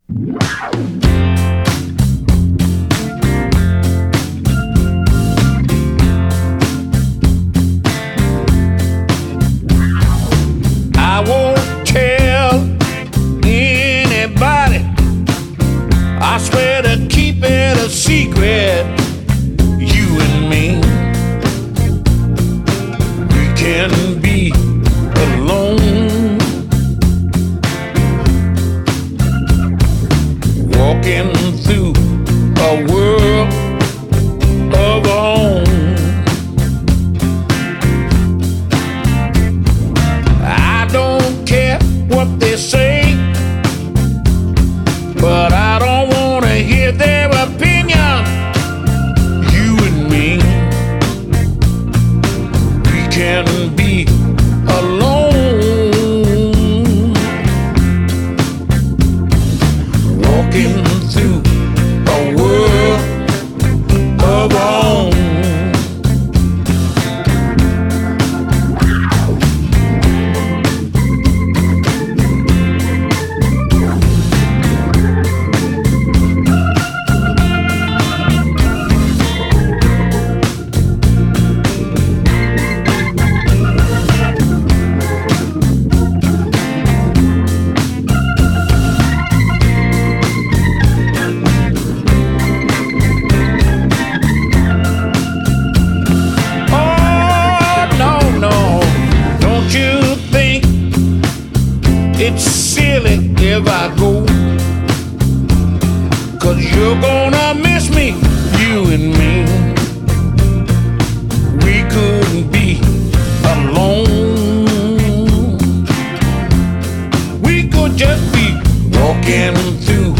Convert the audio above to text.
I won't tell anybody. I swear to keep it a secret. You and me, we can be alone, walking through a world of our own. I don't care what they say, but I don't want to hear their opinion. You and me, we can be alone, walking through a world of our own. It's silly if I go, 'cause you're gonna miss me, you and me. We couldn't be alone. We could just be walking through